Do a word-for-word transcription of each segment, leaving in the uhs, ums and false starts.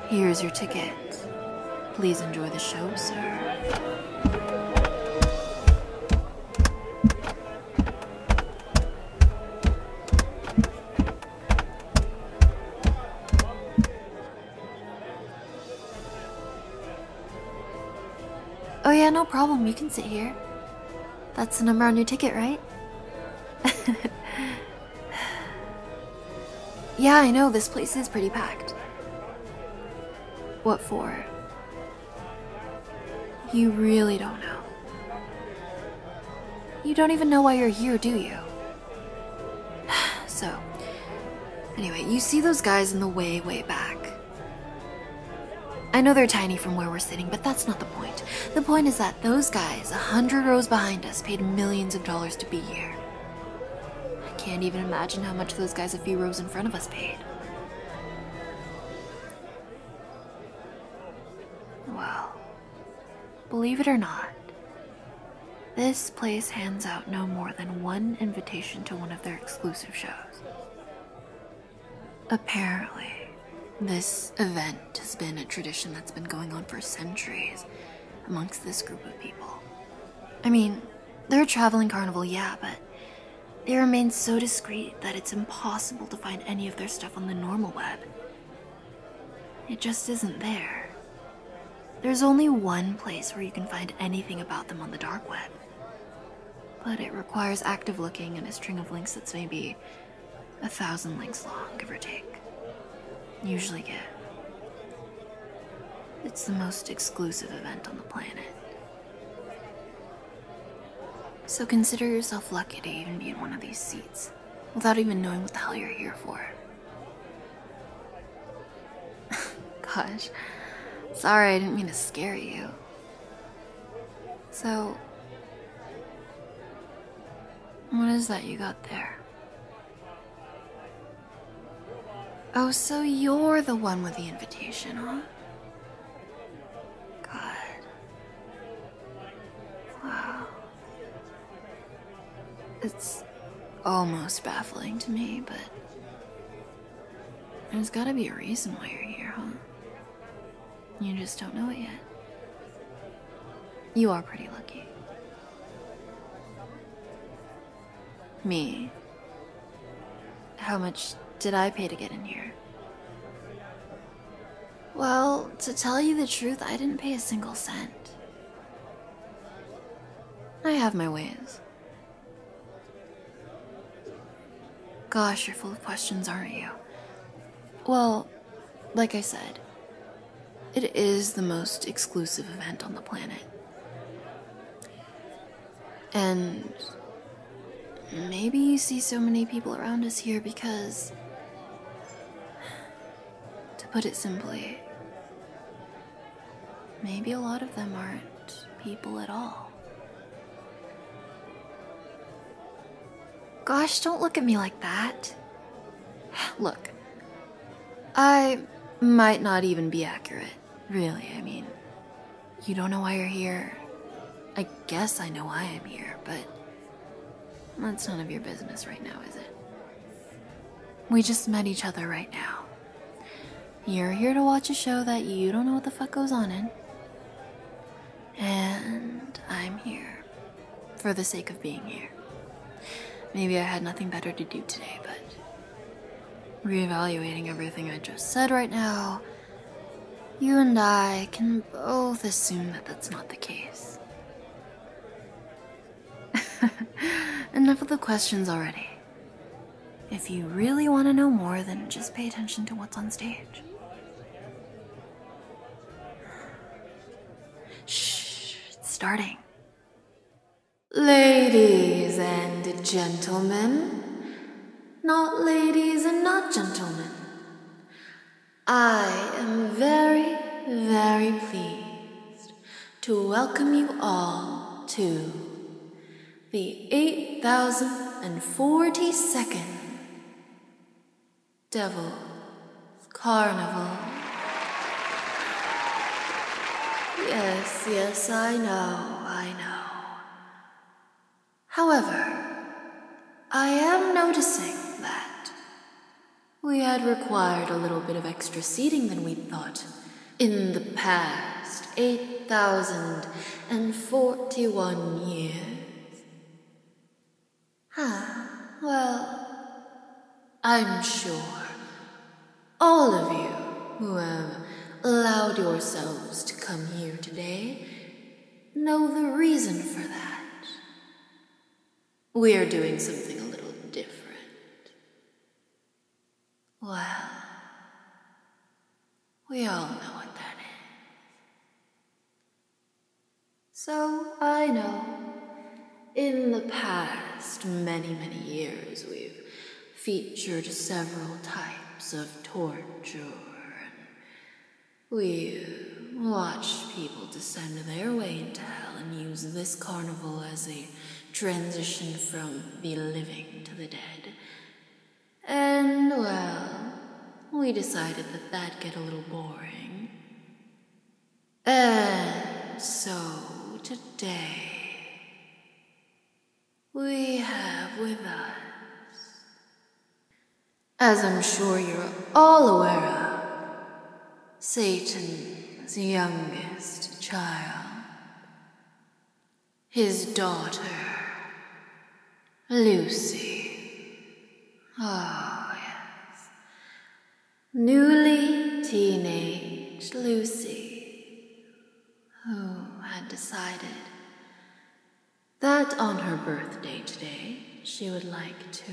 Here's your ticket. Please enjoy the show, sir. Oh yeah, no problem. You can sit here. That's the number on your ticket, right? Yeah, I know, this place is pretty packed. What for? You really don't know. You don't even know why you're here, do you? So, anyway, you see those guys in the way, way back. I know they're tiny from where we're sitting, but that's not the point. The point is that those guys, a hundred rows behind us, paid millions of dollars to be here. I can't even imagine how much those guys a few rows in front of us paid. Well, believe it or not, this place hands out no more than one invitation to one of their exclusive shows. Apparently, this event has been a tradition that's been going on for centuries amongst this group of people. I mean, they're a traveling carnival, yeah, but they remain so discreet that it's impossible to find any of their stuff on the normal web. It just isn't there. There's only one place where you can find anything about them on the dark web. But it requires active looking and a string of links that's maybe a thousand links long, give or take. Usually get. It's the most exclusive event on the planet. So consider yourself lucky to even be in one of these seats, without even knowing what the hell you're here for. Gosh, sorry, I didn't mean to scare you. So, what is that you got there? Oh, so you're the one with the invitation, huh? God. Wow. It's almost baffling to me, but there's gotta be a reason why you're here, huh? You just don't know it yet. You are pretty lucky. Me. How much did I pay to get in here? Well, to tell you the truth, I didn't pay a single cent. I have my ways. Gosh, you're full of questions, aren't you? Well, like I said, it is the most exclusive event on the planet. And maybe you see so many people around us here because, to put it simply, maybe a lot of them aren't people at all. Gosh, don't look at me like that. Look, I might not even be accurate, really. I mean, you don't know why you're here. I guess I know why I'm here, but that's none of your business right now, is it? We just met each other right now. You're here to watch a show that you don't know what the fuck goes on in. And I'm here for the sake of being here. Maybe I had nothing better to do today, but reevaluating everything I just said right now, you and I can both assume that that's not the case. Enough of the questions already. If you really want to know more, then just pay attention to what's on stage. Shh, it's starting. Ladies and gentlemen, not ladies and not gentlemen, I am very, very pleased to welcome you all to the eight thousand forty-second Devil's Carnival. Yes, yes, I know, I know. However, I am noticing that we had required a little bit of extra seating than we'd thought. In the past eight thousand forty-one years. Huh, well, I'm sure all of you who have allowed yourselves to come here today know the reason for that. We're doing something a little different. Well, we all know what that is. So, I know, in the past many, many years, we've featured several types of torture, and we've watched people descend their way into hell and use this carnival as a transition from the living to the dead. And, well, we decided that that'd get a little boring. And so, today, we have with us, as I'm sure you're all aware of, Satan's youngest child, his daughter, Lucy. Oh, yes. Newly teenaged Lucy, who had decided that on her birthday today, she would like to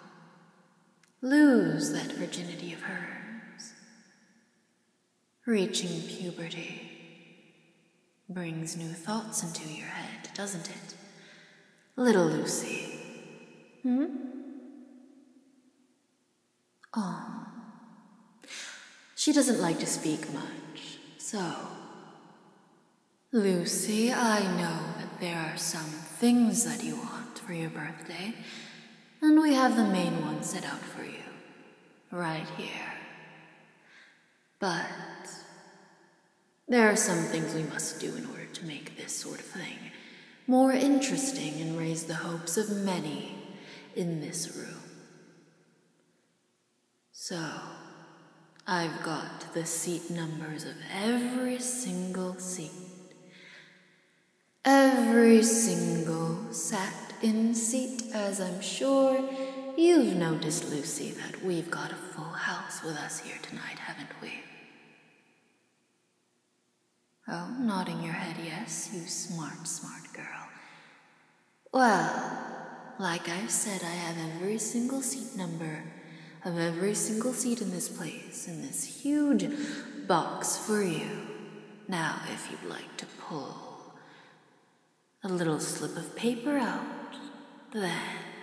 lose that virginity of hers. Reaching puberty brings new thoughts into your head, doesn't it? Little Lucy. Hmm? Oh. She doesn't like to speak much, so... Lucy, I know that there are some things that you want for your birthday, and we have the main one set out for you, right here. But there are some things we must do in order to make this sort of thing more interesting and raise the hopes of many in this room. So, I've got the seat numbers of every single seat. Every single sat-in seat, as I'm sure you've noticed, Lucy, that we've got a full house with us here tonight, haven't we? Oh, nodding your head yes, you smart, smart girl. Well, like I said, I have every single seat number of every single seat in this place, in this huge box for you. Now, if you'd like to pull a little slip of paper out, then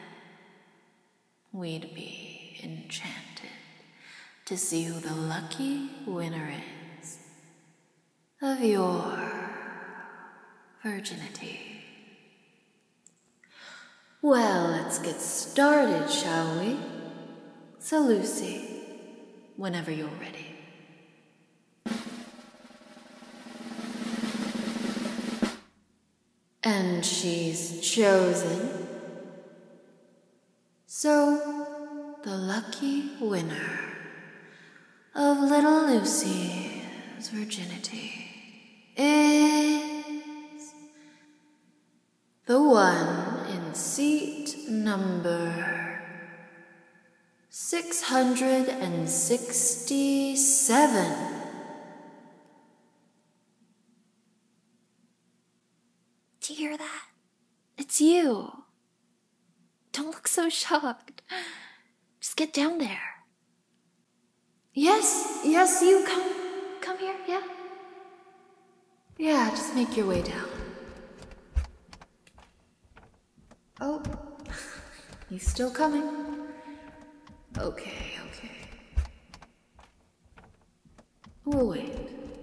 we'd be enchanted to see who the lucky winner is of your virginity. Well, let's get started, shall we? So, Lucy, whenever you're ready. And she's chosen. So, the lucky winner of little Lucy's virginity is the one in seat number six hundred sixty-seven. Do you hear that? It's you. Don't look so shocked. Just get down there. Yes, yes, you come, come here, yeah? Yeah, just make your way down. Oh, he's still coming. Okay, okay. We'll wait.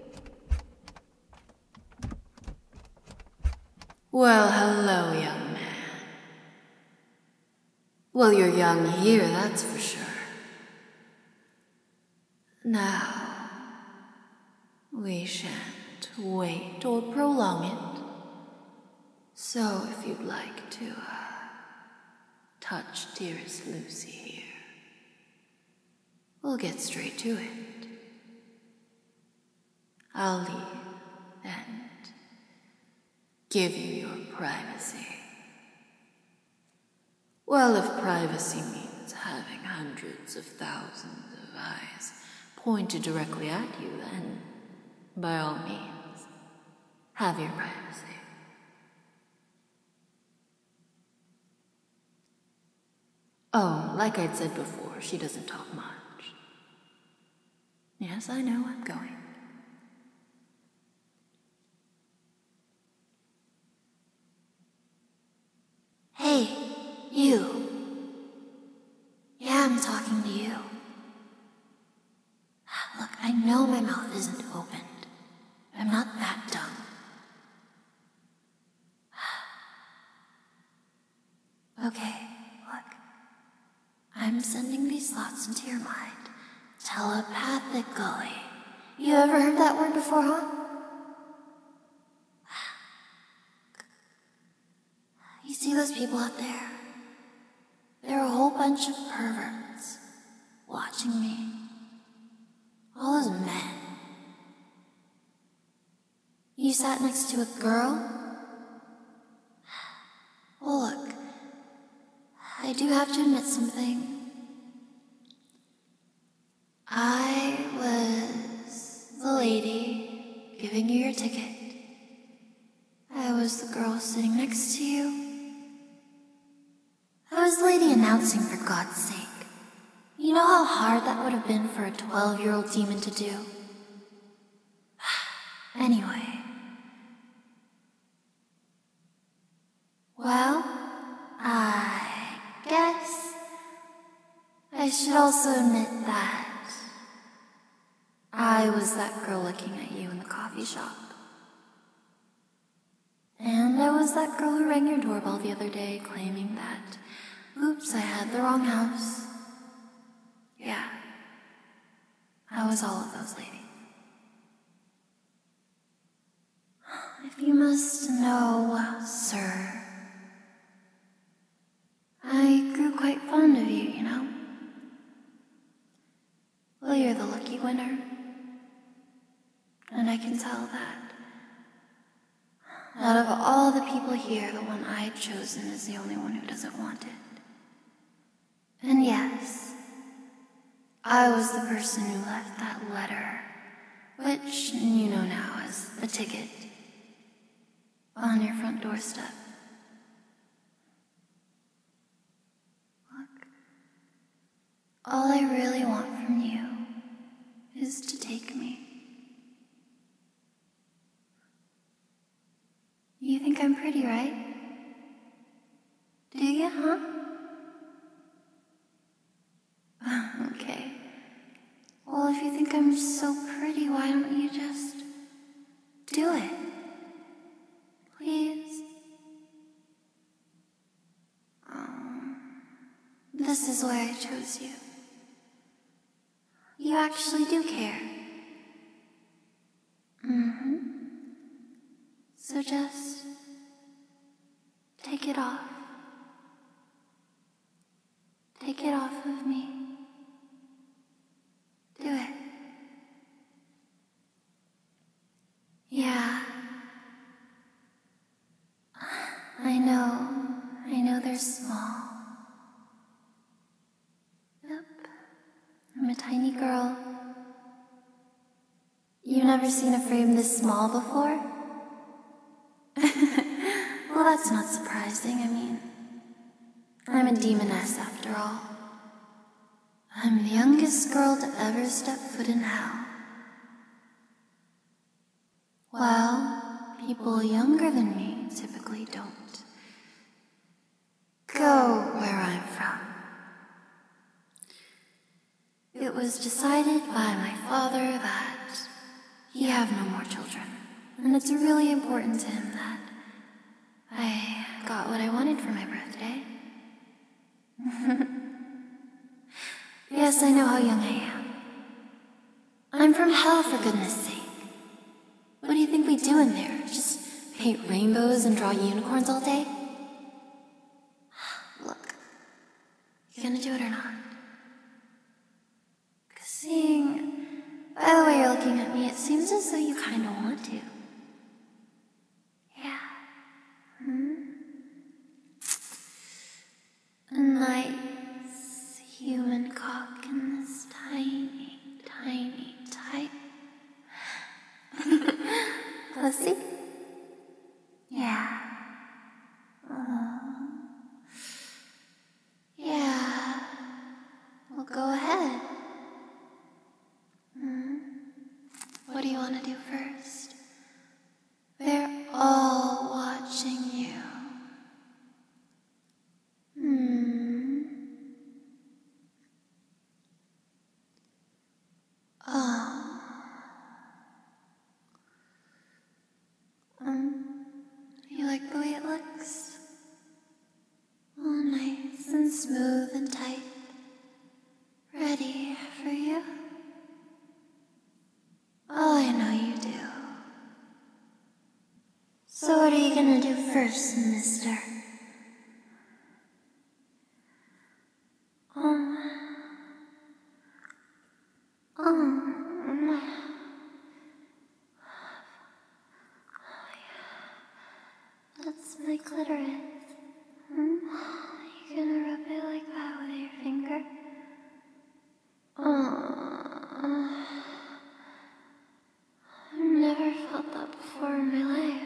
Well, hello, young man. Well, you're young here, that's for sure. Now, we shan't wait or prolong it. So, if you'd like to, uh, touch dearest Lucy here. we'll get straight to it. I'll leave and give you your privacy. Well, if privacy means having hundreds of thousands of eyes pointed directly at you, then, by all means, have your privacy. Oh, like I'd said before, she doesn't talk much. Yes, I know I'm going. Hey, you. Yeah, I'm talking to you. Look, I know my mouth isn't opened. I'm not that dumb. Okay, look. I'm sending these thoughts into your mind telepathically. You ever heard that word before, huh? You see those people out there? They're a whole bunch of perverts watching me. All those men. You sat next to a girl? Well, look, I do have to admit something. I was the lady giving you your ticket. I was the girl sitting next to you. I was the lady announcing, for God's sake. You know how hard that would have been for a twelve-year-old demon to do? Anyway. Well, I guess I should also admit that I was that girl looking at you in the coffee shop. And I was that girl who rang your doorbell the other day claiming that, oops, I had the wrong house. Yeah, I was all of those ladies. If you must know, sir, I grew quite fond of you, you know? Well, you're the lucky winner. And I can tell that out of all the people here, the one I'd chosen is the only one who doesn't want it. And yes, I was the person who left that letter, which you know now as a ticket, on your front doorstep. Look, all I really want from you is to take me. You think I'm pretty, right? Do you, huh? Okay. Well, if you think I'm so pretty, why don't you just do it? Please? Um, this is why I chose you. You actually do care. Mm-hmm. So just take it off. Take it off of me. Do it. Yeah. I know. I know they're small. Yep. I'm a tiny girl. You've never seen a frame this small before? Well, that's not surprising. I mean, I'm a demoness after all. I'm the youngest girl to ever step foot in hell. Well, people younger than me typically don't go where I'm from. It was decided by my father that he have no more children, and it's really important to him that I got what I wanted for my birthday. Yes, I know how young I am. I'm from hell, for goodness sake. What do you think we do in there? Just paint rainbows and draw unicorns all day? Look, you gonna do it or not? Because Seeing by the way you're looking at me, it seems as though you kind of want to. Yeah. Hmm? A nice human cock in this tiny, tiny, tight pussy? Yeah. Uh, yeah. Well, go ahead. Hmm? What do you want to do first? They're all watching you. Hmm. Oh. Um. You like the way it looks? All nice and smooth and tight. Ready for you? Oh, I know you do. So what are you gonna do first, mister? Um, um, that's my clitoris. Hmm? You gonna rub it like that with your finger? Oh, I've never felt that before in my life.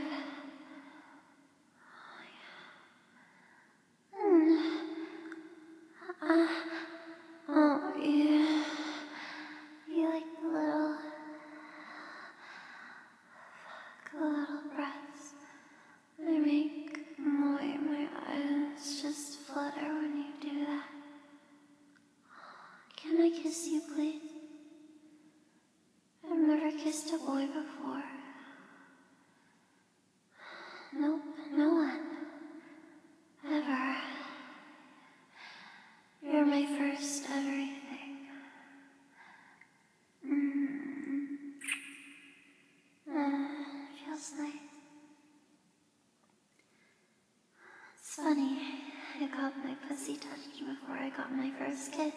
Mm. Uh, oh, yeah. You like the little, the little breaths I make? My, my eyes just flutter when you do that. Can I kiss you, please? I've never kissed a boy before. Nope, no one. Ever. You're my first everything. Mm. Uh, feels nice. It's funny, I got my pussy touched before I got my first kiss.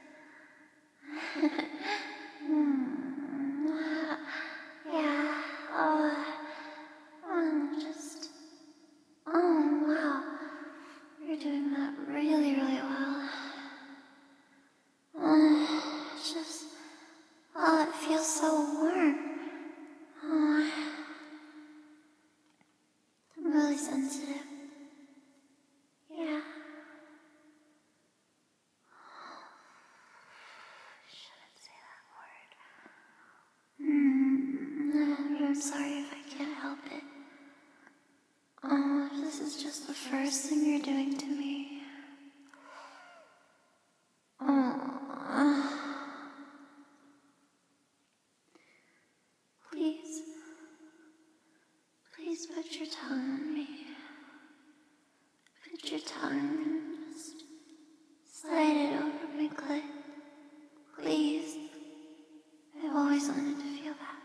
mm. Yeah, oh, um, just, oh wow, you're doing that really, really well. Uh, it's just, oh, it feels so warm. Oh, I'm really sensitive. Yeah. Shouldn't say that word. Mm, I'm sorry if I can't help it. Oh, this is just the first thing you're doing to me. Oh. Please. Please put your tongue on me. Put your tongue and just slide it over my clit. Please. I've always wanted to feel that.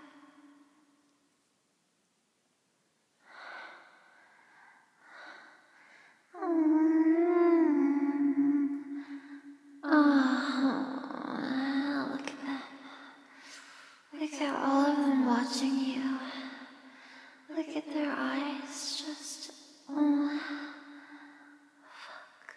Oh, look at that. Look at all of them watching you. Look at their eyes, just, oh, fuck.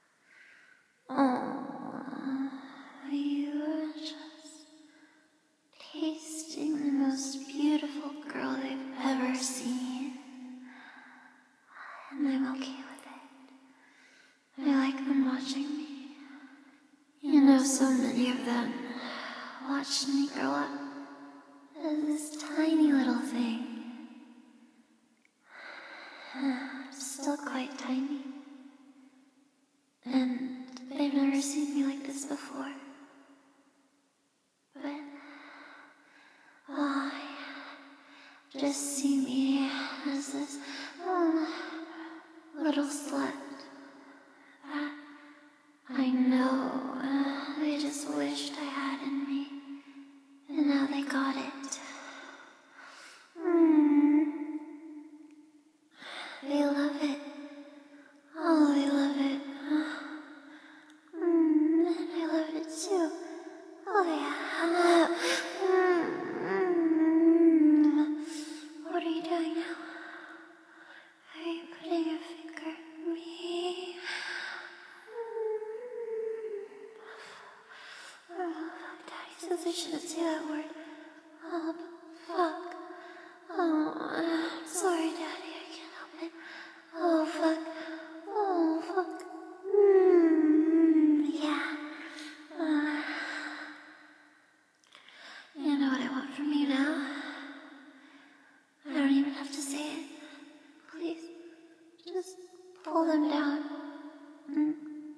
Oh, you are just tasting the most beautiful girl they've ever seen. And I'm okay with it. I like them watching me. You know, so many of them watched me grow up as this tiny little thing. Still quite tiny. And they've never seen me like this before. But, oh, yeah. Just see me as this oh, little slut that I know uh, they just wished I had in me. And now they got it. Mm. They love it. Oh, they love it. Mm, and I love it too. Oh, yeah. says I shouldn't say that word. Oh, fuck. Oh, I'm sorry, Daddy, I can't help it. Oh, fuck. Oh, fuck. Mmm, yeah. Uh, you know what I want from you now? I don't even have to say it. Please, just pull them down. Mm.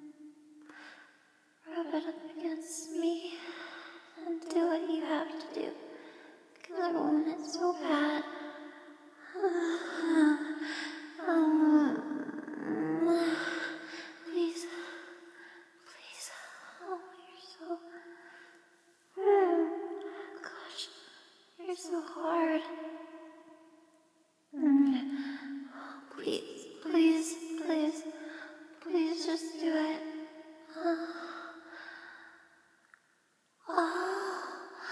Rub it up against me and do what you have to do. Because I want it so bad. Um, please. Please. Oh, you're so... Mm. Gosh, you're so hard. Mm. Please, please, please, please just do it. Oh. Oh.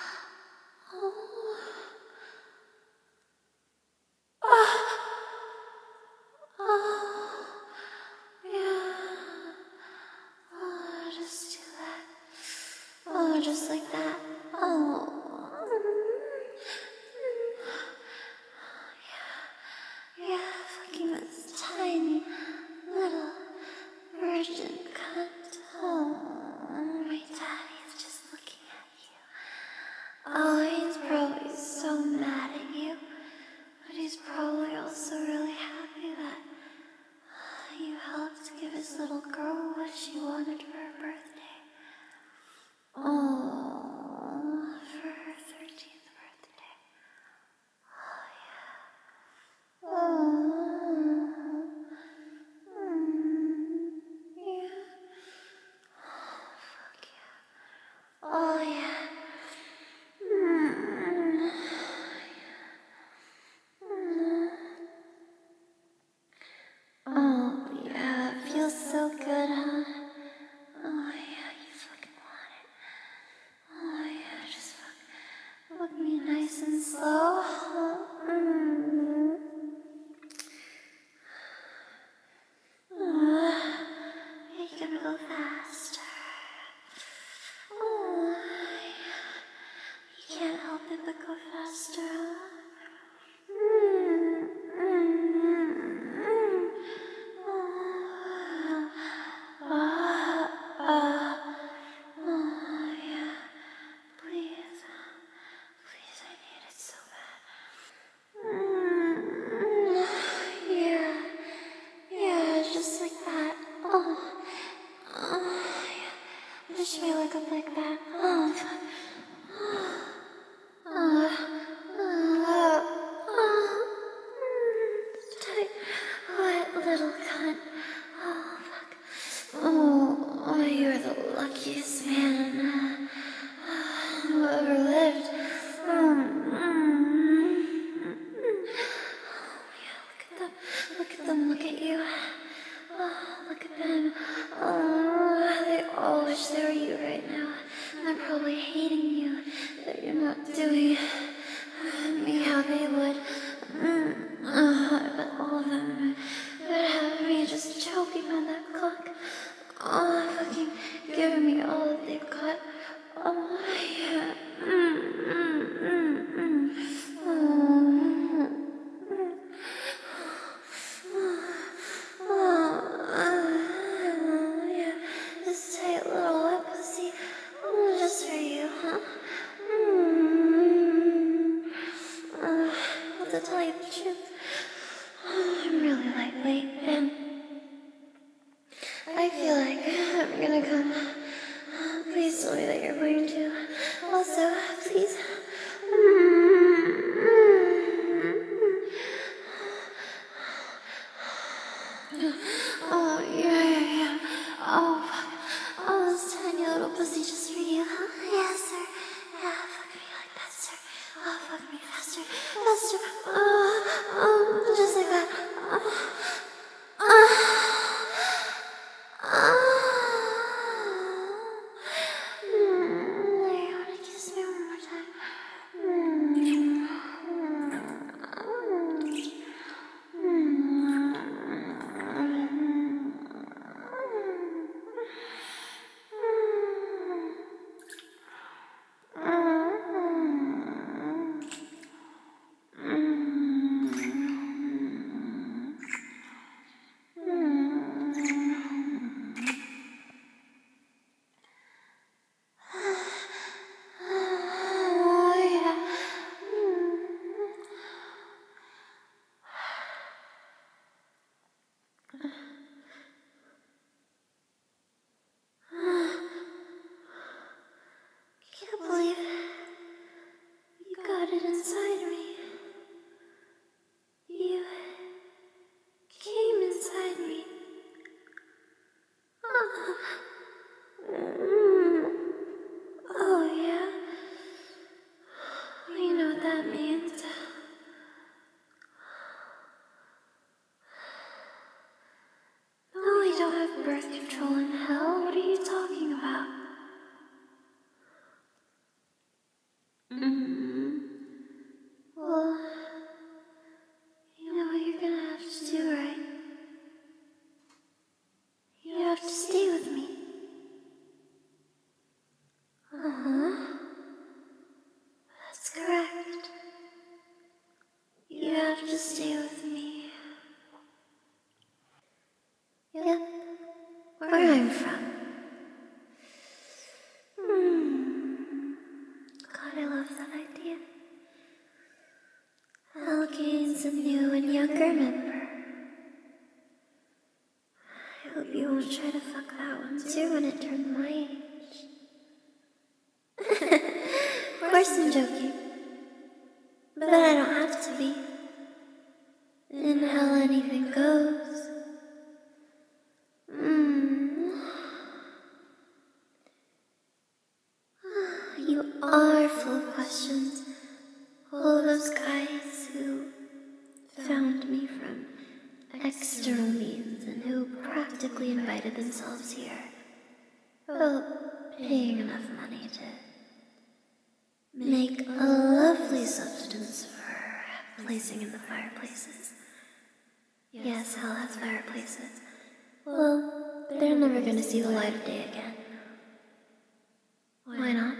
Oh. Oh. Yeah. Oh, just do that. Oh, just like that. Oh. Yeah. Yeah, fucking this tiny little virgin cunt. Oh, my daddy is just looking at you. Oh, he's probably so mad at you. But he's probably also really happy that you helped give his little girl what she wanted for her birthday. Oh, for her thirteenth birthday. Oh, yeah. Oh, mm, yeah. Oh, fuck yeah. Oh, yeah. Mm, mm. Oh, yeah, it feels so good, huh? Oh, yeah, you fucking want it. Oh, yeah, just fuck, fuck me nice and slow. Mm. Uh, you gotta go faster. Oh, yeah. You can't help it but go faster, huh? Mm, mm, mm. Oh, ah, ah, oh, yeah. Please, please, I need it so bad. Mm, yeah, yeah, just like that. Oh, oh, yeah. Push my leg up like that. Oh, fuck. Oh, oh, oh, mm, tight, wet little cunt. Oh, fuck. Oh, oh, you're the luckiest man uh, who ever lived. Um, mm, mm. Oh, yeah, look at them. Look at them. Look at you. Oh, look at them. Oh, they all wish they were you right now. They're probably hating you that you're not doing me how they would. Mm, oh, I bet all of them would have me just choking on that cock. Oh, fucking giving me all that they've got. Oh, yeah. Mm, mm, mm, mm. Oh, mm. Oh, oh, yeah. This tight little wet pussy. Oh, just for you, huh? Mm. Uh, well, to tell you the truth, I'm really lightweight, and I feel like I'm gonna come. Please tell me that you're going to. Also, please. Oh, yeah, yeah, yeah. Oh, fuck. Oh, this tiny little pussy just for you, huh? Yes, sir. Yeah, fuck me like that, sir. Oh, fuck me faster, faster. Oh, oh, just like that. Oh, oh. Oh. Mm, you wanna kiss me one more time? Mm. Mm. where I'm from. Hmm. God, I love that idea. I'll gain some new and younger member. I hope you won't try to fuck that one too when it turned my age. Of course I'm joking. But I don't have to be. In hell anything goes. Mm. You are full of questions. All of those guys who found me from external means and who practically invited themselves here. Well, paying enough money to make a lovely substance for placing in the fireplaces. Yes, hell has fireplaces. Well, they're never gonna see the light of day again. Why not?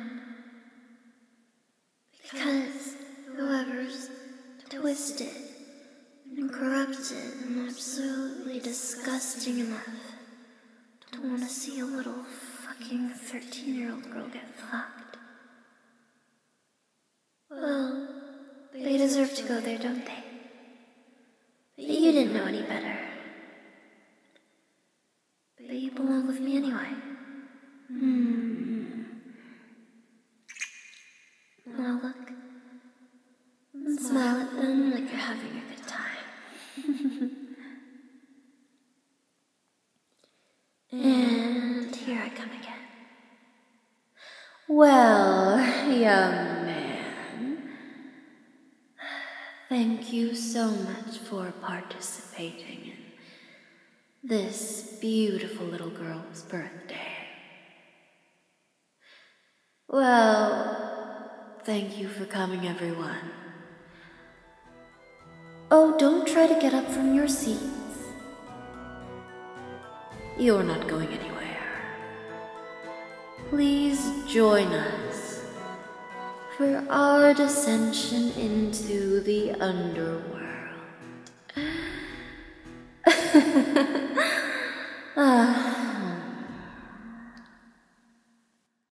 Because whoever's twisted and corrupted and absolutely disgusting enough to want to see a little fucking thirteen-year-old girl get fucked. Well, they deserve to go there, don't they? But you didn't know any better. But you belong with me anyway. Hmm. Now look. And smile at them like you're having a good time. And here I come again. Well, young man, thank you so much for participating in this beautiful little girl's birthday. Well, thank you for coming, everyone. Oh, don't try to get up from your seats. You're not going anywhere. Please join us for our descension into the underworld.